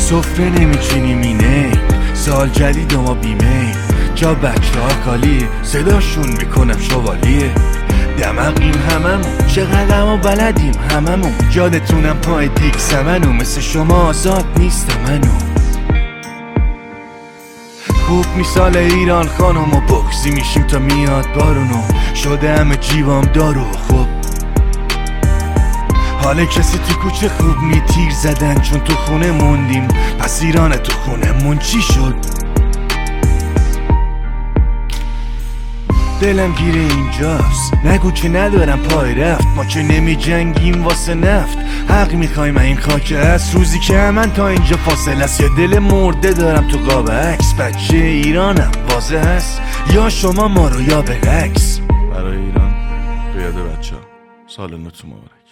سفره نمیچینیم اینه سال جدید و ما بیمه جا بچه ها خالیه صداشون میکنم شوالیه دمقیم هممون چقدر ما بلدیم هممون یادتونم پای دیک سمنو مثل شما آزاد نیست منو خوب مثال ایران خانم و بغزی میشیم تا میاد بارونو شده همه جیوام دارو خوب حالا کسی تو کوچه خوب نی تیر زدن چون تو خونه موندیم پس ایران تو خونه مون چی شد دلم گیره اینجاست نگو که ندارم پای رفت ما که نمی جنگیم واسه نفت حق میخوایم این خاک هست روزی که من تا اینجا فاصله است یا دل مرده دارم تو قاب عکس بچه ایرانم واضح هست یا شما ما رو یا برعکس برای ایران به یاد بچه ها سال نوتون مبارک.